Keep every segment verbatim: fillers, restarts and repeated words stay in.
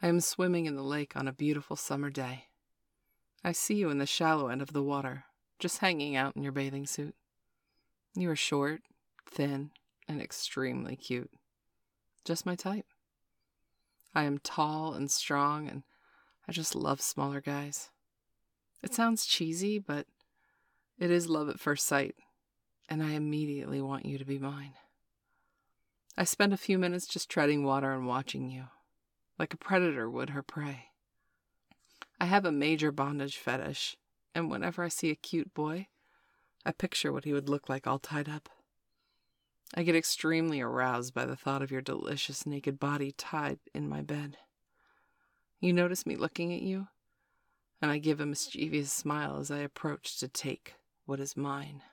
I am swimming in the lake on a beautiful summer day. I see you in the shallow end of the water, just hanging out in your bathing suit. You are short, thin, and extremely cute. Just my type. I am tall and strong, and I just love smaller guys. It sounds cheesy, but it is love at first sight, and I immediately want you to be mine. I spend a few minutes just treading water and watching you, like a predator would her prey. I have a major bondage fetish, and whenever I see a cute boy, I picture what he would look like all tied up. I get extremely aroused by the thought of your delicious naked body tied in my bed. You notice me looking at you, and I give a mischievous smile as I approach to take what is mine.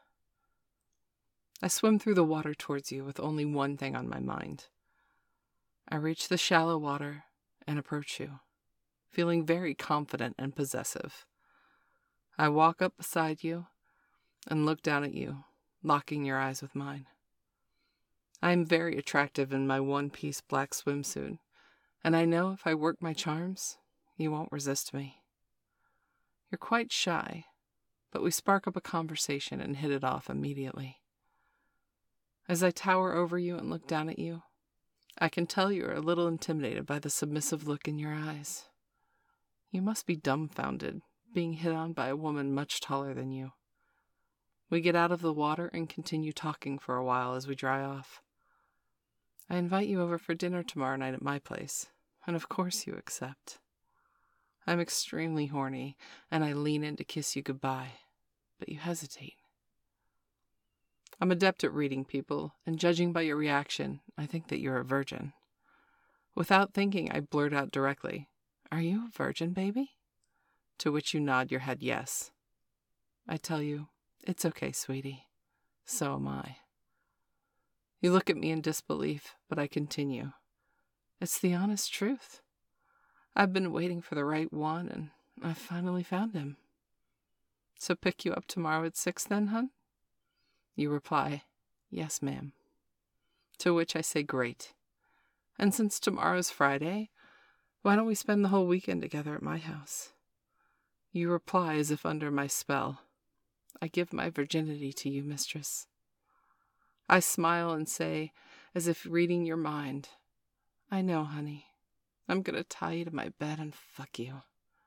I swim through the water towards you with only one thing on my mind. I reach the shallow water and approach you, feeling very confident and possessive. I walk up beside you and look down at you, locking your eyes with mine. I am very attractive in my one-piece black swimsuit, and I know if I work my charms, you won't resist me. You're quite shy, but we spark up a conversation and hit it off immediately. As I tower over you and look down at you, I can tell you're a little intimidated by the submissive look in your eyes. You must be dumbfounded, being hit on by a woman much taller than you. We get out of the water and continue talking for a while as we dry off. I invite you over for dinner tomorrow night at my place, and of course you accept. I'm extremely horny, and I lean in to kiss you goodbye, but you hesitate. I'm adept at reading people, and judging by your reaction, I think that you're a virgin. Without thinking, I blurt out directly, "Are you a virgin, baby?" To which you nod your head yes. I tell you, "It's okay, sweetie. So am I." You look at me in disbelief, but I continue. It's the honest truth. I've been waiting for the right one, and I've finally found him. So pick you up tomorrow at six then, hun? You reply, "Yes, ma'am." To which I say, "Great. And since tomorrow's Friday, why don't we spend the whole weekend together at my house?" You reply as if under my spell, "I give my virginity to you, mistress." I smile and say, as if reading your mind, "I know, honey. I'm gonna tie you to my bed and fuck you."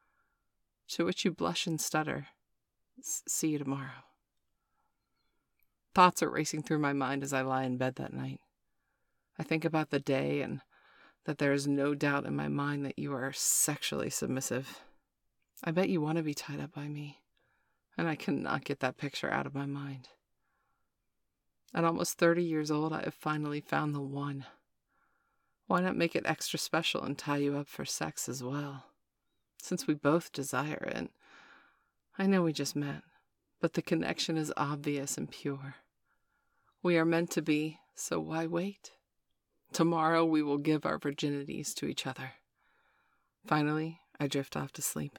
To which you blush and stutter, "See you tomorrow." Thoughts are racing through my mind as I lie in bed that night. I think about the day and that there is no doubt in my mind that you are sexually submissive. I bet you want to be tied up by me, and I cannot get that picture out of my mind. At almost thirty years old, I have finally found the one. Why not make it extra special and tie you up for sex as well? Since we both desire it. I know we just met, but the connection is obvious and pure. We are meant to be, so why wait? Tomorrow we will give our virginities to each other. Finally, I drift off to sleep.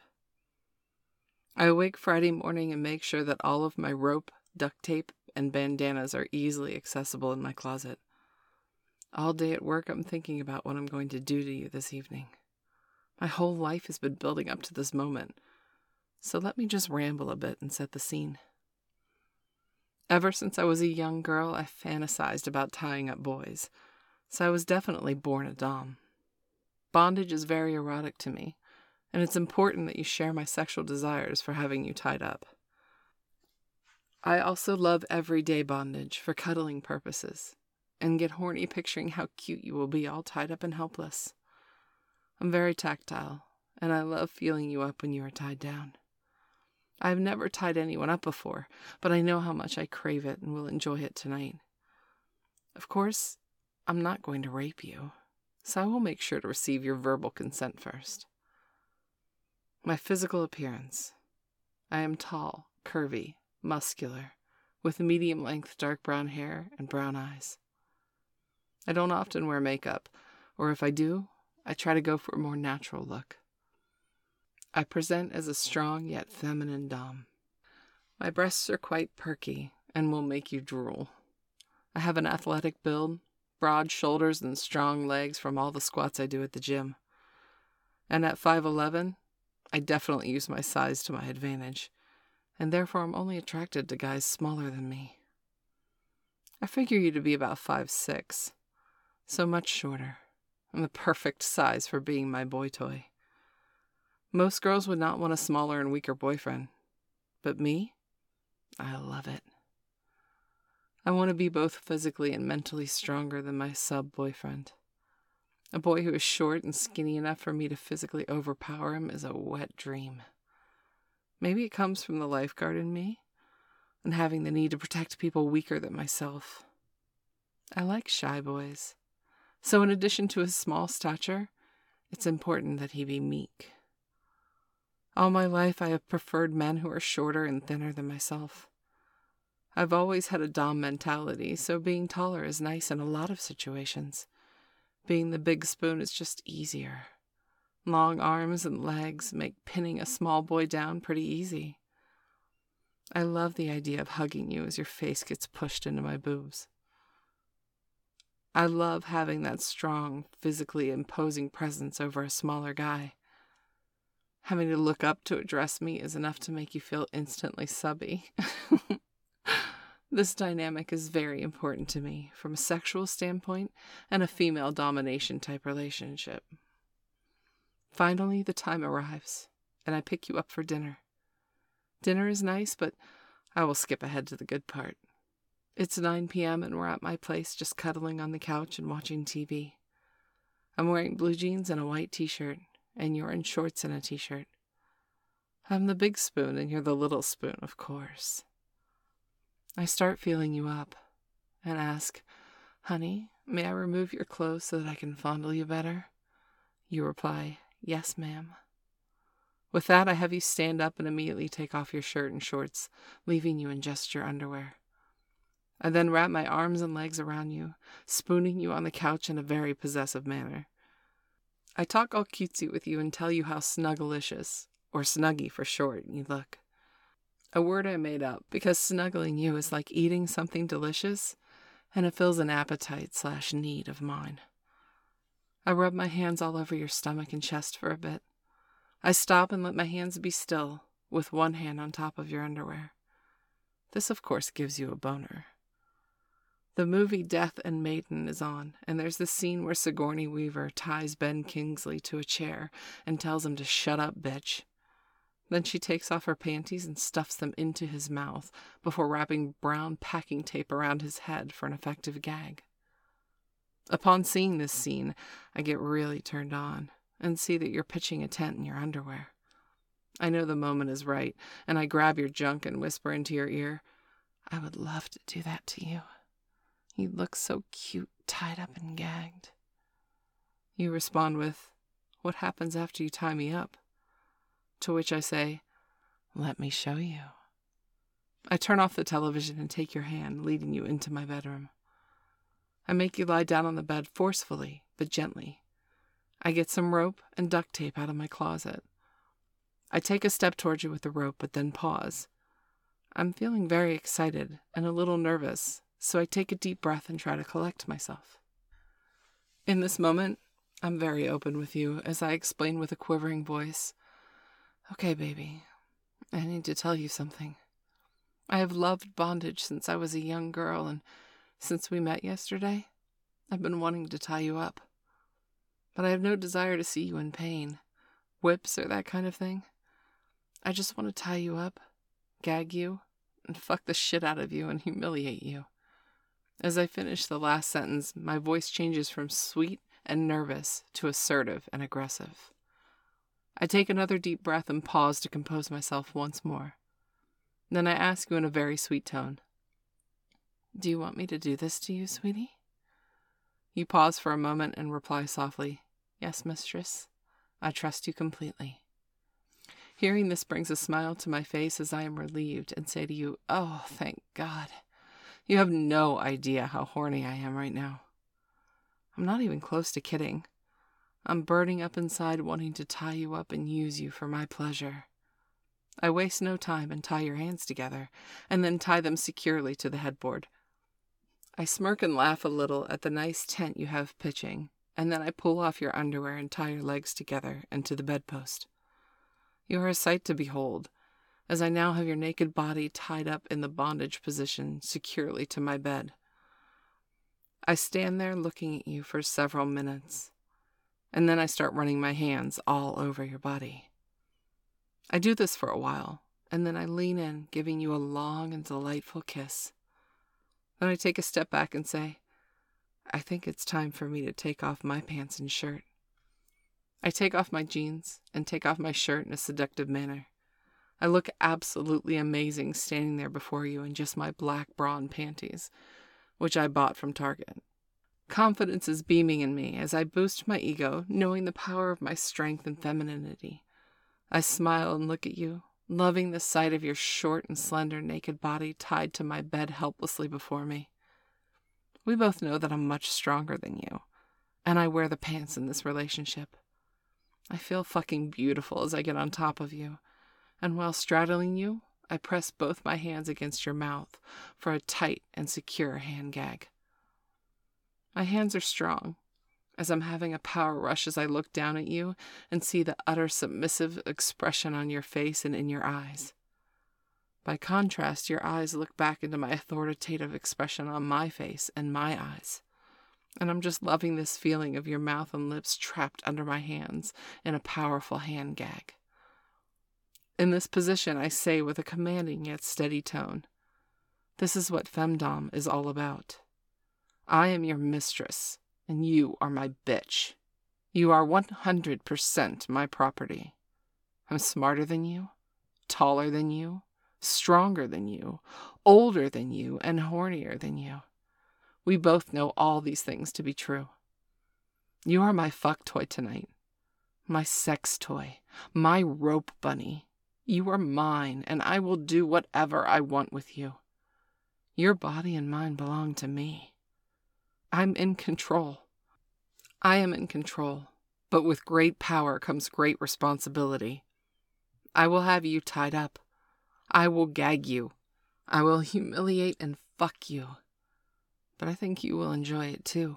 I awake Friday morning and make sure that all of my rope, duct tape, and bandanas are easily accessible in my closet. All day at work, I'm thinking about what I'm going to do to you this evening. My whole life has been building up to this moment, so let me just ramble a bit and set the scene. Ever since I was a young girl, I fantasized about tying up boys, so I was definitely born a dom. Bondage is very erotic to me, and it's important that you share my sexual desires for having you tied up. I also love everyday bondage for cuddling purposes, and get horny picturing how cute you will be all tied up and helpless. I'm very tactile, and I love feeling you up when you are tied down. I have never tied anyone up before, but I know how much I crave it and will enjoy it tonight. Of course, I'm not going to rape you, so I will make sure to receive your verbal consent first. My physical appearance. I am tall, curvy, muscular, with medium-length dark brown hair and brown eyes. I don't often wear makeup, or if I do, I try to go for a more natural look. I present as a strong yet feminine dom. My breasts are quite perky and will make you drool. I have an athletic build, broad shoulders, and strong legs from all the squats I do at the gym. And at five eleven, I definitely use my size to my advantage, and therefore I'm only attracted to guys smaller than me. I figure you to be about five six, so much shorter, and the perfect size for being my boy toy. Most girls would not want a smaller and weaker boyfriend, but me, I love it. I want to be both physically and mentally stronger than my sub-boyfriend. A boy who is short and skinny enough for me to physically overpower him is a wet dream. Maybe it comes from the lifeguard in me, and having the need to protect people weaker than myself. I like shy boys, so in addition to his small stature, it's important that he be meek. All my life I have preferred men who are shorter and thinner than myself. I've always had a dom mentality, so being taller is nice in a lot of situations. Being the big spoon is just easier. Long arms and legs make pinning a small boy down pretty easy. I love the idea of hugging you as your face gets pushed into my boobs. I love having that strong, physically imposing presence over a smaller guy. Having to look up to address me is enough to make you feel instantly subby. This dynamic is very important to me from a sexual standpoint and a female domination type relationship. Finally, the time arrives, and I pick you up for dinner. Dinner is nice, but I will skip ahead to the good part. It's nine p.m. and we're at my place just cuddling on the couch and watching T V. I'm wearing blue jeans and a white t-shirt, and you're in shorts and a t-shirt. I'm the big spoon and you're the little spoon, of course. I start feeling you up and ask, "Honey, may I remove your clothes so that I can fondle you better?" You reply, "Yes, ma'am." With that, I have you stand up and immediately take off your shirt and shorts, leaving you in just your underwear. I then wrap my arms and legs around you, spooning you on the couch in a very possessive manner. I talk all cutesy with you and tell you how snuggalicious, or snuggy for short, you look. A word I made up because snuggling you is like eating something delicious, and it fills an appetite slash need of mine. I rub my hands all over your stomach and chest for a bit. I stop and let my hands be still, with one hand on top of your underwear. This, of course, gives you a boner. The movie Death and Maiden is on, and there's the scene where Sigourney Weaver ties Ben Kingsley to a chair and tells him to shut up, bitch. Then she takes off her panties and stuffs them into his mouth before wrapping brown packing tape around his head for an effective gag. Upon seeing this scene, I get really turned on and see that you're pitching a tent in your underwear. I know the moment is right, and I grab your junk and whisper into your ear, "I would love to do that to you. You look so cute, tied up and gagged." You respond with, "What happens after you tie me up?" To which I say, "Let me show you." I turn off the television and take your hand, leading you into my bedroom. I make you lie down on the bed forcefully, but gently. I get some rope and duct tape out of my closet. I take a step towards you with the rope, but then pause. I'm feeling very excited and a little nervous, so I take a deep breath and try to collect myself. In this moment, I'm very open with you as I explain with a quivering voice, "Okay, baby, I need to tell you something. I have loved bondage since I was a young girl, and since we met yesterday, I've been wanting to tie you up. But I have no desire to see you in pain, whips or that kind of thing. I just want to tie you up, gag you, and fuck the shit out of you and humiliate you." As I finish the last sentence, my voice changes from sweet and nervous to assertive and aggressive. I take another deep breath and pause to compose myself once more. Then I ask you in a very sweet tone, "Do you want me to do this to you, sweetie?" You pause for a moment and reply softly, "Yes, mistress. I trust you completely." Hearing this brings a smile to my face as I am relieved and say to you, "Oh, thank God. You have no idea how horny I am right now." I'm not even close to kidding. I'm burning up inside wanting to tie you up and use you for my pleasure. I waste no time and tie your hands together, and then tie them securely to the headboard. I smirk and laugh a little at the nice tent you have pitching, and then I pull off your underwear and tie your legs together into the bedpost. You are a sight to behold, as I now have your naked body tied up in the bondage position securely to my bed. I stand there looking at you for several minutes, and then I start running my hands all over your body. I do this for a while, and then I lean in, giving you a long and delightful kiss. Then I take a step back and say, I think it's time for me to take off my pants and shirt. I take off my jeans and take off my shirt in a seductive manner. I look absolutely amazing standing there before you in just my black bra and panties, which I bought from Target. Confidence is beaming in me as I boost my ego, knowing the power of my strength and femininity. I smile and look at you, loving the sight of your short and slender naked body tied to my bed helplessly before me. We both know that I'm much stronger than you, and I wear the pants in this relationship. I feel fucking beautiful as I get on top of you, and while straddling you, I press both my hands against your mouth for a tight and secure hand gag. My hands are strong, as I'm having a power rush as I look down at you and see the utter submissive expression on your face and in your eyes. By contrast, your eyes look back into my authoritative expression on my face and my eyes. And I'm just loving this feeling of your mouth and lips trapped under my hands in a powerful hand gag. In this position, I say with a commanding yet steady tone, this is what femdom is all about. I am your mistress, and you are my bitch. You are one hundred percent my property. I'm smarter than you, taller than you, stronger than you, older than you, and hornier than you. We both know all these things to be true. You are my fuck toy tonight, my sex toy, my rope bunny. You are mine, and I will do whatever I want with you. Your body and mine belong to me. I'm in control. I am in control, but with great power comes great responsibility. I will have you tied up. I will gag you. I will humiliate and fuck you. But I think you will enjoy it too.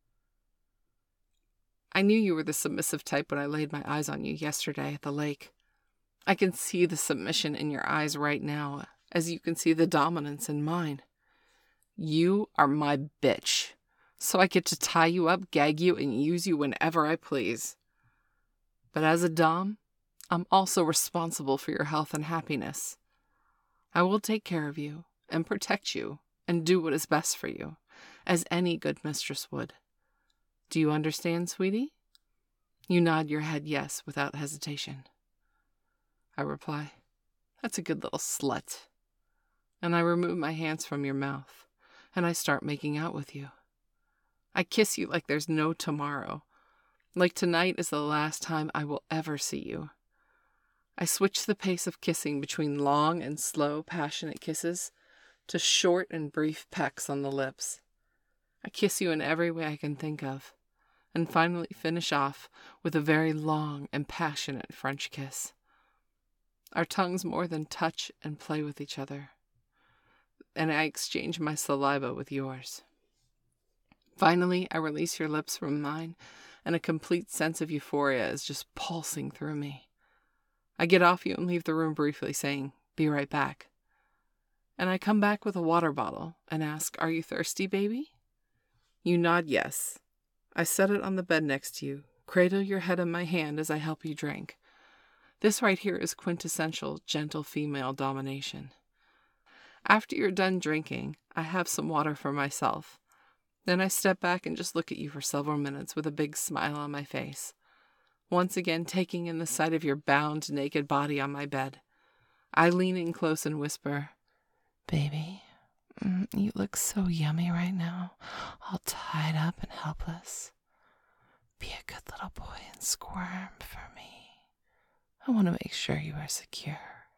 I knew you were the submissive type when I laid my eyes on you yesterday at the lake. I can see the submission in your eyes right now, as you can see the dominance in mine. You are my bitch. So I get to tie you up, gag you, and use you whenever I please. But as a dom, I'm also responsible for your health and happiness. I will take care of you and protect you and do what is best for you, as any good mistress would. Do you understand, sweetie? You nod your head yes without hesitation. I reply, that's a good little slut. And I remove my hands from your mouth, and I start making out with you. I kiss you like there's no tomorrow, like tonight is the last time I will ever see you. I switch the pace of kissing between long and slow, passionate kisses to short and brief pecks on the lips. I kiss you in every way I can think of, and finally finish off with a very long and passionate French kiss. Our tongues more than touch and play with each other, and I exchange my saliva with yours. Finally, I release your lips from mine, and a complete sense of euphoria is just pulsing through me. I get off you and leave the room briefly, saying, be right back. And I come back with a water bottle and ask, are you thirsty, baby? You nod yes. I set it on the bed next to you, cradle your head in my hand as I help you drink. This right here is quintessential gentle female domination. After you're done drinking, I have some water for myself. Then I step back and just look at you for several minutes with a big smile on my face, once again taking in the sight of your bound, naked body on my bed. I lean in close and whisper, baby, mm, you look so yummy right now, all tied up and helpless. Be a good little boy and squirm for me. I want to make sure you are secure.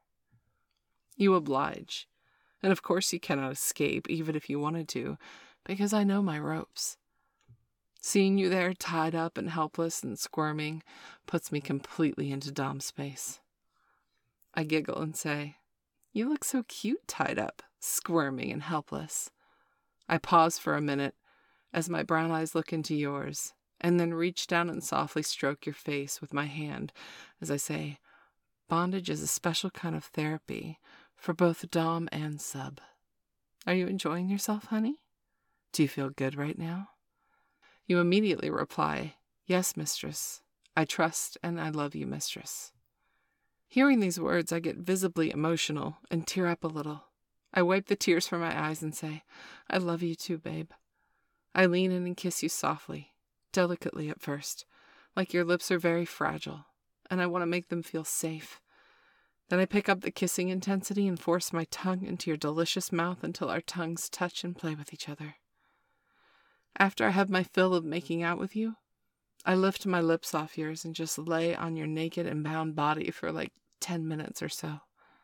You oblige, and of course you cannot escape, even if you wanted to, because I know my ropes. Seeing you there tied up and helpless and squirming puts me completely into dom space. I giggle and say, you look so cute tied up, squirming and helpless. I pause for a minute as my brown eyes look into yours, and then reach down and softly stroke your face with my hand as I say, bondage is a special kind of therapy for both dom and sub. Are you enjoying yourself, honey? Do you feel good right now? You immediately reply, yes, mistress. I trust and I love you, mistress. Hearing these words, I get visibly emotional and tear up a little. I wipe the tears from my eyes and say, I love you too, babe. I lean in and kiss you softly, delicately at first, like your lips are very fragile, and I want to make them feel safe. Then I pick up the kissing intensity and force my tongue into your delicious mouth until our tongues touch and play with each other. After I have my fill of making out with you, I lift my lips off yours and just lay on your naked and bound body for like ten minutes or so.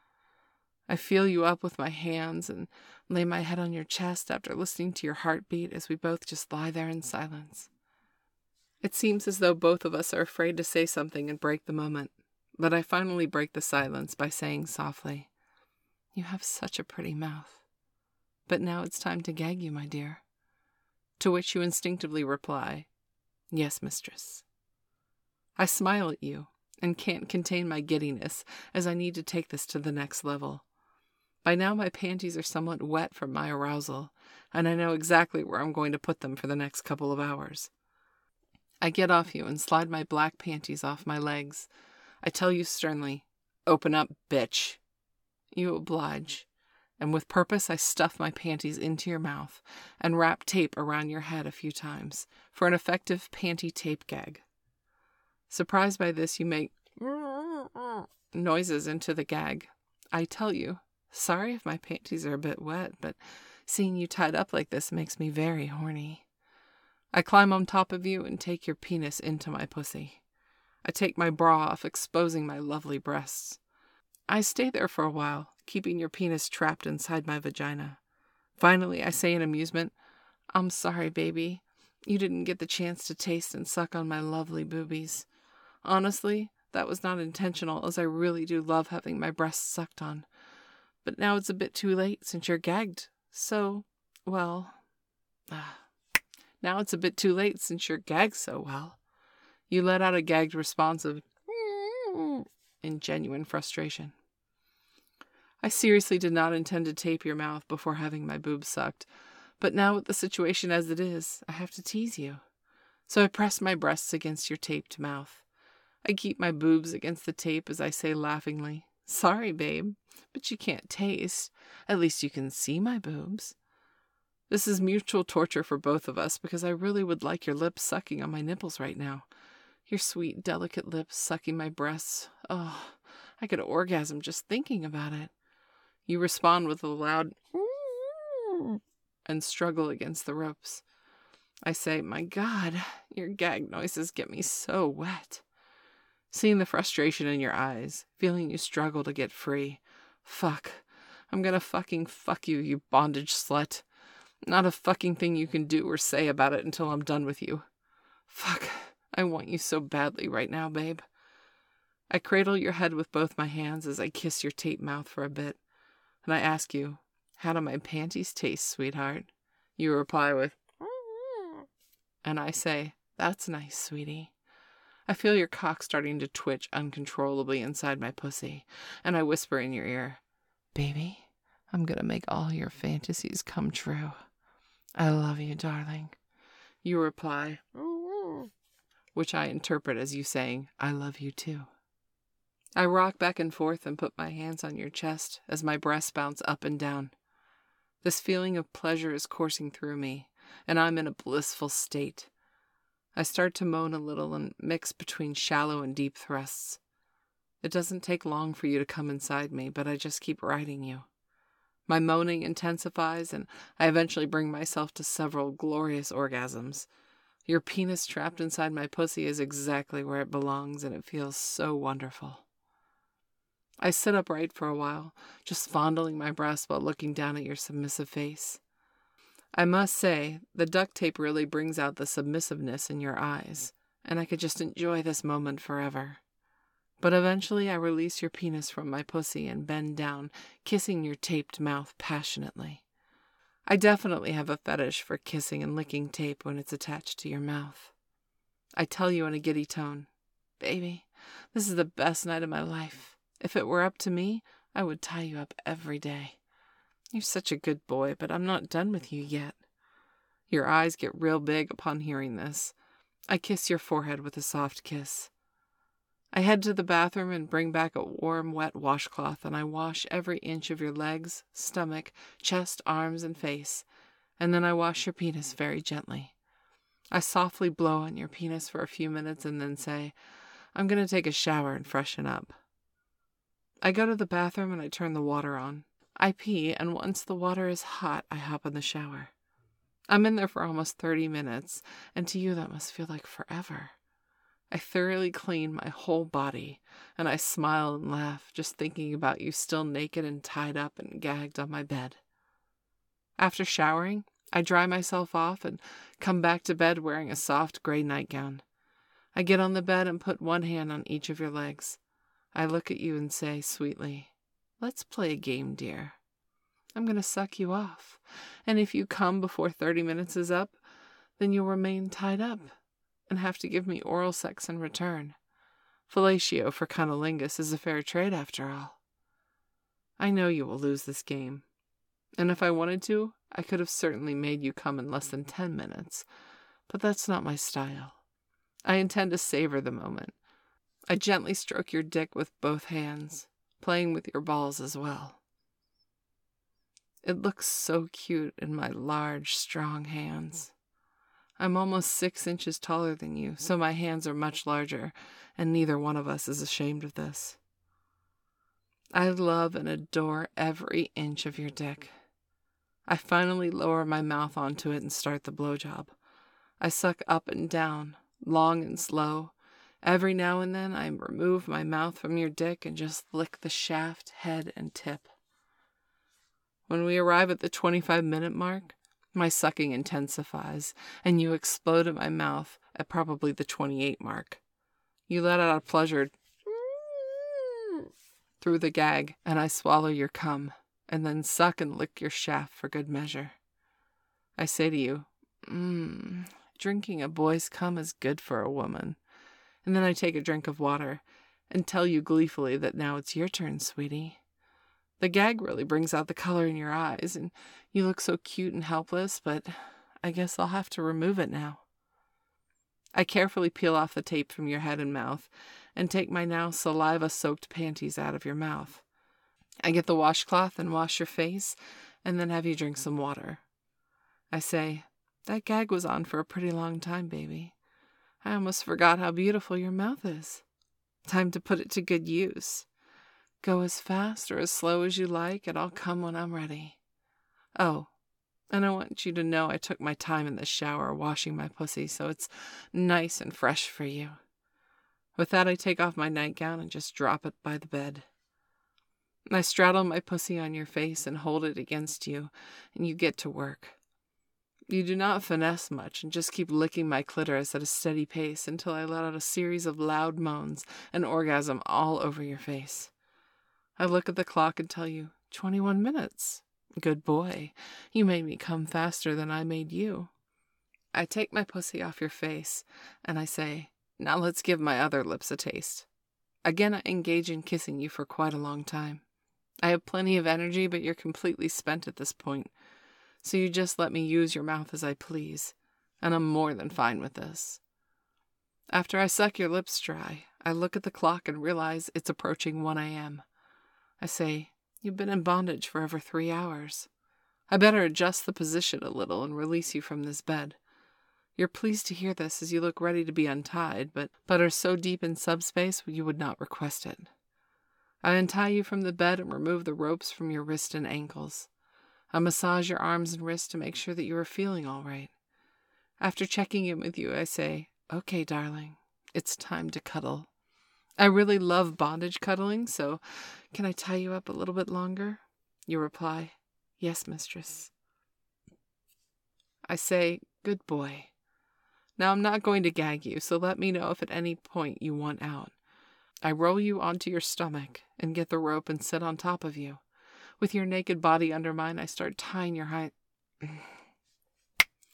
I feel you up with my hands and lay my head on your chest after listening to your heartbeat as we both just lie there in silence. It seems as though both of us are afraid to say something and break the moment, but I finally break the silence by saying softly, you have such a pretty mouth. But now it's time to gag you, my dear. To which you instinctively reply, yes, mistress. I smile at you and can't contain my giddiness as I need to take this to the next level. By now my panties are somewhat wet from my arousal, and I know exactly where I'm going to put them for the next couple of hours. I get off you and slide my black panties off my legs. I tell you sternly, open up, bitch. You oblige, and with purpose I stuff my panties into your mouth and wrap tape around your head a few times for an effective panty tape gag. Surprised by this, you make noises into the gag. I tell you, sorry if my panties are a bit wet, but seeing you tied up like this makes me very horny. I climb on top of you and take your penis into my pussy. I take my bra off, exposing my lovely breasts. I stay there for a while, keeping your penis trapped inside my vagina. Finally, I say in amusement, I'm sorry, baby. You didn't get the chance to taste and suck on my lovely boobies. Honestly, that was not intentional, as I really do love having my breasts sucked on. But now it's a bit too late since you're gagged. So, well... Uh, now it's a bit too late since you're gagged so well. You let out a gagged response of in genuine frustration. I seriously did not intend to tape your mouth before having my boobs sucked, but now with the situation as it is, I have to tease you. So I press my breasts against your taped mouth. I keep my boobs against the tape as I say laughingly, sorry, babe, but you can't taste. At least you can see my boobs. This is mutual torture for both of us because I really would like your lips sucking on my nipples right now. Your sweet, delicate lips sucking my breasts. Oh, I could orgasm just thinking about it. You respond with a loud and struggle against the ropes. I say, my God, your gag noises get me so wet. Seeing the frustration in your eyes, feeling you struggle to get free. Fuck. I'm gonna fucking fuck you, you bondage slut. Not a fucking thing you can do or say about it until I'm done with you. Fuck. I want you so badly right now, babe. I cradle your head with both my hands as I kiss your tape mouth for a bit. And I ask you, how do my panties taste, sweetheart? You reply with, and I say, that's nice, sweetie. I feel your cock starting to twitch uncontrollably inside my pussy, and I whisper in your ear, baby, I'm gonna make all your fantasies come true. I love you, darling. You reply, which I interpret as you saying, I love you too. I rock back and forth and put my hands on your chest as my breasts bounce up and down. This feeling of pleasure is coursing through me, and I'm in a blissful state. I start to moan a little and mix between shallow and deep thrusts. It doesn't take long for you to come inside me, but I just keep riding you. My moaning intensifies, and I eventually bring myself to several glorious orgasms. Your penis trapped inside my pussy is exactly where it belongs, and it feels so wonderful. I sit upright for a while, just fondling my breast while looking down at your submissive face. I must say, the duct tape really brings out the submissiveness in your eyes, and I could just enjoy this moment forever. But eventually I release your penis from my pussy and bend down, kissing your taped mouth passionately. I definitely have a fetish for kissing and licking tape when it's attached to your mouth. I tell you in a giddy tone, "Baby, this is the best night of my life. If it were up to me, I would tie you up every day. You're such a good boy, but I'm not done with you yet." Your eyes get real big upon hearing this. I kiss your forehead with a soft kiss. I head to the bathroom and bring back a warm, wet washcloth, and I wash every inch of your legs, stomach, chest, arms, and face, and then I wash your penis very gently. I softly blow on your penis for a few minutes and then say, "I'm going to take a shower and freshen up." I go to the bathroom and I turn the water on. I pee, and once the water is hot, I hop in the shower. I'm in there for almost thirty minutes, and to you that must feel like forever. I thoroughly clean my whole body, and I smile and laugh just thinking about you still naked and tied up and gagged on my bed. After showering, I dry myself off and come back to bed wearing a soft gray nightgown. I get on the bed and put one hand on each of your legs. I look at you and say sweetly, "Let's play a game, dear. I'm going to suck you off, and if you come before thirty minutes is up, then you'll remain tied up and have to give me oral sex in return. Fellatio for cunnilingus is a fair trade after all. I know you will lose this game, and if I wanted to, I could have certainly made you come in less than ten minutes, but that's not my style. I intend to savor the moment. I gently stroke your dick with both hands, playing with your balls as well. It looks so cute in my large, strong hands. I'm almost six inches taller than you, so my hands are much larger, and neither one of us is ashamed of this. I love and adore every inch of your dick. I finally lower my mouth onto it and start the blowjob. I suck up and down, long and slow. Every now and then I remove my mouth from your dick and just lick the shaft, head, and tip. When we arrive at the twenty-five minute mark, my sucking intensifies, and you explode in my mouth at probably the twenty-eight mark. You let out a pleasured through the gag, and I swallow your cum, and then suck and lick your shaft for good measure. I say to you, mmm, drinking a boy's cum is good for a woman. And then I take a drink of water and tell you gleefully that now it's your turn, sweetie. The gag really brings out the color in your eyes, and you look so cute and helpless, but I guess I'll have to remove it now. I carefully peel off the tape from your head and mouth and take my now saliva-soaked panties out of your mouth. I get the washcloth and wash your face, and then have you drink some water. I say, "That gag was on for a pretty long time, baby. I almost forgot how beautiful your mouth is. Time to put it to good use. Go as fast or as slow as you like, and I'll come when I'm ready. Oh, and I want you to know I took my time in the shower washing my pussy, so it's nice and fresh for you." With that, I take off my nightgown and just drop it by the bed. I straddle my pussy on your face and hold it against you, and you get to work. You do not finesse much and just keep licking my clitoris at a steady pace until I let out a series of loud moans and orgasm all over your face. I look at the clock and tell you, twenty-one minutes. Good boy. You made me come faster than I made you. I take my pussy off your face and I say, "Now let's give my other lips a taste." Again, I engage in kissing you for quite a long time. I have plenty of energy, but you're completely spent at this point. So you just let me use your mouth as I please, and I'm more than fine with this. After I suck your lips dry, I look at the clock and realize it's approaching one a.m. I say, "You've been in bondage for over three hours. I better adjust the position a little and release you from this bed." You're pleased to hear this as you look ready to be untied, but, but are so deep in subspace you would not request it. I untie you from the bed and remove the ropes from your wrist and ankles. I massage your arms and wrists to make sure that you are feeling all right. After checking in with you, I say, "Okay, darling, it's time to cuddle. I really love bondage cuddling, so can I tie you up a little bit longer?" You reply, "Yes, mistress." I say, "Good boy. Now I'm not going to gag you, so let me know if at any point you want out." I roll you onto your stomach and get the rope and sit on top of you. With your naked body under mine, I start tying your hind...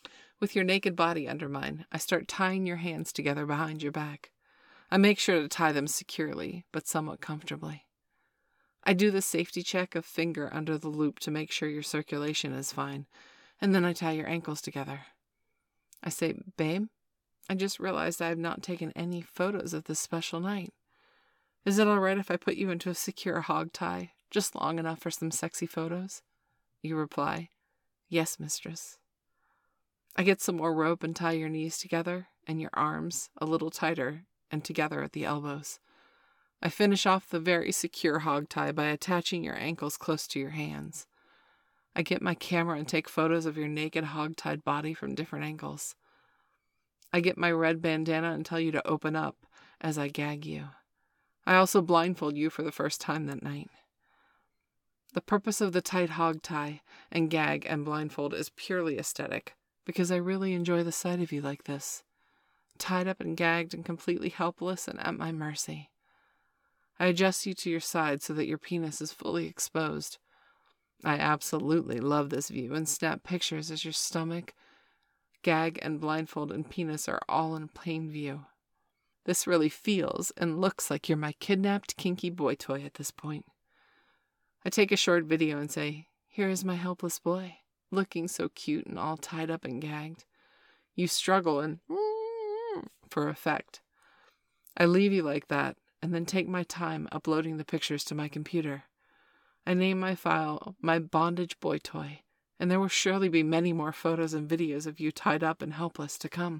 With your naked body under mine, I start tying your hands together behind your back. I make sure to tie them securely, but somewhat comfortably. I do the safety check of finger under the loop to make sure your circulation is fine, and then I tie your ankles together. I say, babe, I just realized I have not taken any photos of this special night. Is it all right if I put you into a secure hog tie, just long enough for some sexy photos? You reply, yes, mistress. I get some more rope and tie your knees together, and your arms a little tighter and together at the elbows. I finish off the very secure hog tie by attaching your ankles close to your hands. I get my camera and take photos of your naked hog-tied body from different angles. I get my red bandana and tell you to open up as I gag you. I also blindfold you for the first time that night. The purpose of the tight hog tie and gag and blindfold is purely aesthetic, because I really enjoy the sight of you like this, tied up and gagged and completely helpless and at my mercy. I adjust you to your side so that your penis is fully exposed. I absolutely love this view and snap pictures as your stomach, gag, and blindfold and penis are all in plain view. This really feels and looks like you're my kidnapped kinky boy toy at this point. I take a short video and say, here is my helpless boy, looking so cute and all tied up and gagged. You struggle and for effect. I leave you like that and then take my time uploading the pictures to my computer. I name my file my bondage boy toy, and there will surely be many more photos and videos of you tied up and helpless to come.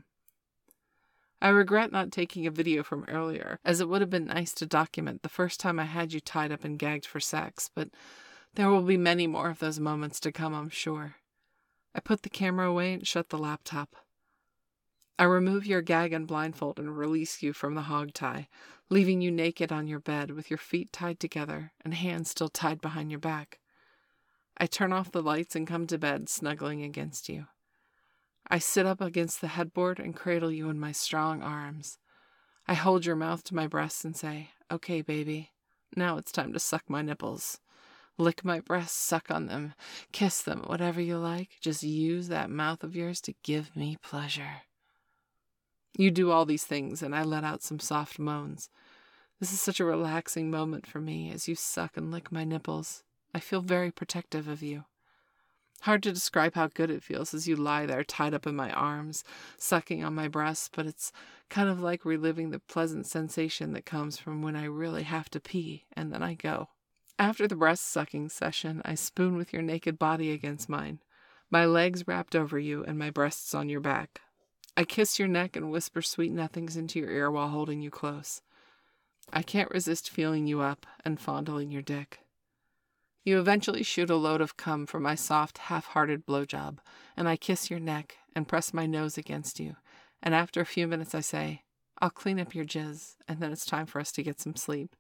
I regret not taking a video from earlier, as it would have been nice to document the first time I had you tied up and gagged for sex, but there will be many more of those moments to come, I'm sure. I put the camera away and shut the laptop. I remove your gag and blindfold and release you from the hog tie, leaving you naked on your bed with your feet tied together and hands still tied behind your back. I turn off the lights and come to bed, snuggling against you. I sit up against the headboard and cradle you in my strong arms. I hold your mouth to my breasts and say, okay, baby, now it's time to suck my nipples. Lick my breasts, suck on them, kiss them, whatever you like. Just use that mouth of yours to give me pleasure. You do all these things, and I let out some soft moans. This is such a relaxing moment for me as you suck and lick my nipples. I feel very protective of you. Hard to describe how good it feels as you lie there tied up in my arms, sucking on my breasts, but it's kind of like reliving the pleasant sensation that comes from when I really have to pee, and then I go. After the breast sucking session, I spoon with your naked body against mine, my legs wrapped over you and my breasts on your back. I kiss your neck and whisper sweet nothings into your ear while holding you close. I can't resist feeling you up and fondling your dick. You eventually shoot a load of cum from my soft, half-hearted blowjob, and I kiss your neck and press my nose against you, and after a few minutes I say, I'll clean up your jizz, and then it's time for us to get some sleep.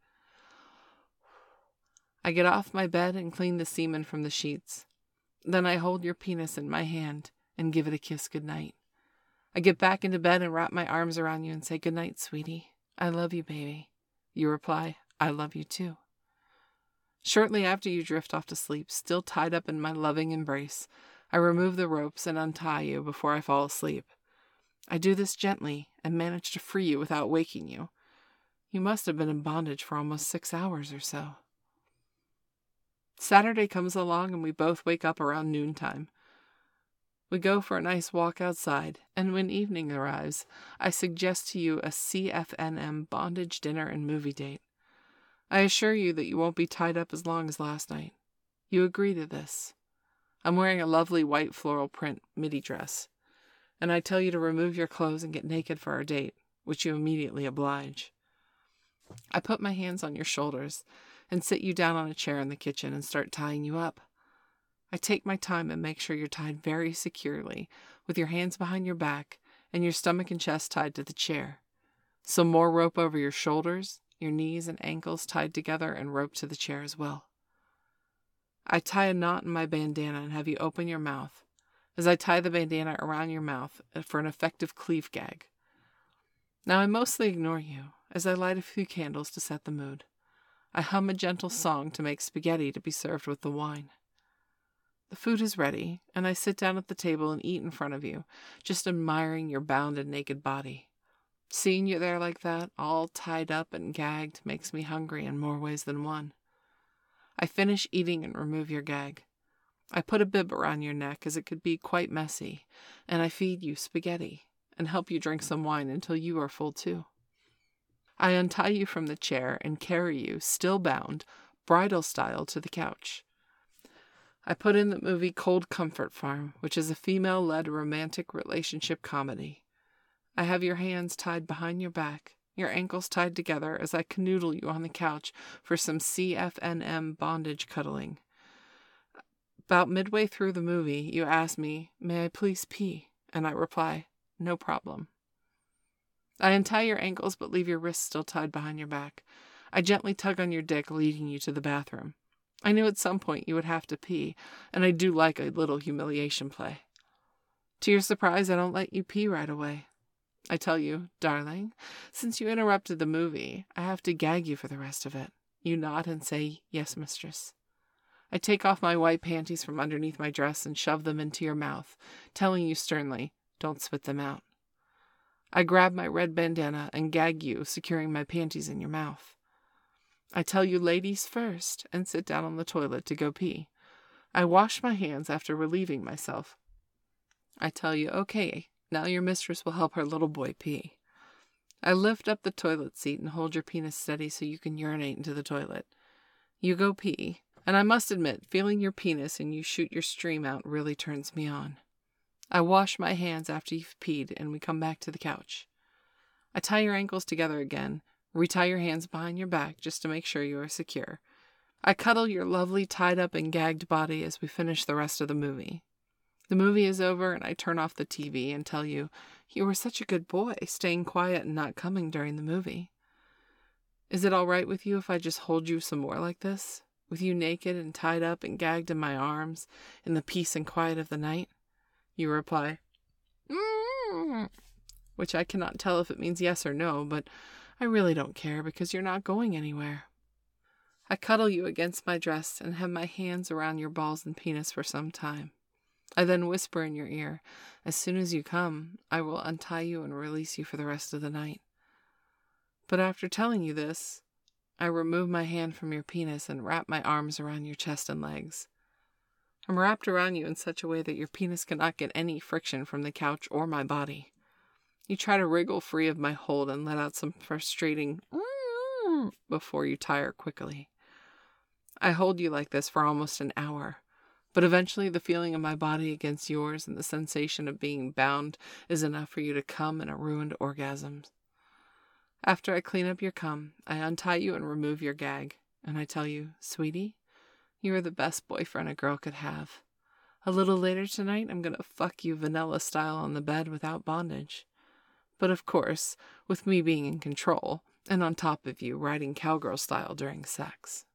I get off my bed and clean the semen from the sheets. Then I hold your penis in my hand and give it a kiss goodnight. I get back into bed and wrap my arms around you and say, good night, sweetie. I love you, baby. You reply, I love you too. Shortly after you drift off to sleep, still tied up in my loving embrace, I remove the ropes and untie you before I fall asleep. I do this gently and manage to free you without waking you. You must have been in bondage for almost six hours or so. Saturday comes along and we both wake up around noontime. We go for a nice walk outside, and when evening arrives, I suggest to you a C F N M bondage dinner and movie date. I assure you that you won't be tied up as long as last night. You agree to this. I'm wearing a lovely white floral print midi dress, and I tell you to remove your clothes and get naked for our date, which you immediately oblige. I put my hands on your shoulders and sit you down on a chair in the kitchen and start tying you up. I take my time and make sure you're tied very securely, with your hands behind your back and your stomach and chest tied to the chair. Some more rope over your shoulders, your knees and ankles tied together and roped to the chair as well. I tie a knot in my bandana and have you open your mouth, as I tie the bandana around your mouth for an effective cleave gag. Now I mostly ignore you, as I light a few candles to set the mood. I hum a gentle song to make spaghetti to be served with the wine. The food is ready, and I sit down at the table and eat in front of you, just admiring your bound and naked body. Seeing you there like that, all tied up and gagged, makes me hungry in more ways than one. I finish eating and remove your gag. I put a bib around your neck, as it could be quite messy, and I feed you spaghetti and help you drink some wine until you are full too. I untie you from the chair and carry you, still bound, bridal style, to the couch. I put in the movie Cold Comfort Farm, which is a female-led romantic relationship comedy. I have your hands tied behind your back, your ankles tied together as I canoodle you on the couch for some C F N M bondage cuddling. About midway through the movie, you ask me, "May I please pee?" And I reply, "No problem." I untie your ankles but leave your wrists still tied behind your back. I gently tug on your dick, leading you to the bathroom. I knew at some point you would have to pee, and I do like a little humiliation play. To your surprise, I don't let you pee right away. I tell you, "Darling, since you interrupted the movie, I have to gag you for the rest of it." You nod and say, "Yes, mistress." I take off my white panties from underneath my dress and shove them into your mouth, telling you sternly, "Don't spit them out." I grab my red bandana and gag you, securing my panties in your mouth. I tell you, "Ladies first," and sit down on the toilet to go pee. I wash my hands after relieving myself. I tell you, "Okay, now your mistress will help her little boy pee." I lift up the toilet seat and hold your penis steady so you can urinate into the toilet. You go pee, and I must admit, feeling your penis and you shoot your stream out really turns me on. I wash my hands after you've peed, and we come back to the couch. I tie your ankles together again, retie your hands behind your back just to make sure you are secure. I cuddle your lovely tied up and gagged body as we finish the rest of the movie. The movie is over, and I turn off the T V and tell you, "You were such a good boy, staying quiet and not coming during the movie." Is it all right with you if I just hold you some more like this, with you naked and tied up and gagged in my arms, in the peace and quiet of the night? You reply, "Mm," which I cannot tell if it means yes or no, but I really don't care because you're not going anywhere. I cuddle you against my dress and have my hands around your balls and penis for some time. I then whisper in your ear, "As soon as you come, I will untie you and release you for the rest of the night." But after telling you this, I remove my hand from your penis and wrap my arms around your chest and legs. I'm wrapped around you in such a way that your penis cannot get any friction from the couch or my body. You try to wriggle free of my hold and let out some frustrating "mm" before you tire quickly. I hold you like this for almost an hour, but eventually the feeling of my body against yours and the sensation of being bound is enough for you to come in a ruined orgasm. After I clean up your cum, I untie you and remove your gag, and I tell you, "Sweetie, you are the best boyfriend a girl could have. A little later tonight, I'm gonna fuck you vanilla style on the bed without bondage. But of course, with me being in control, and on top of you riding cowgirl style during sex."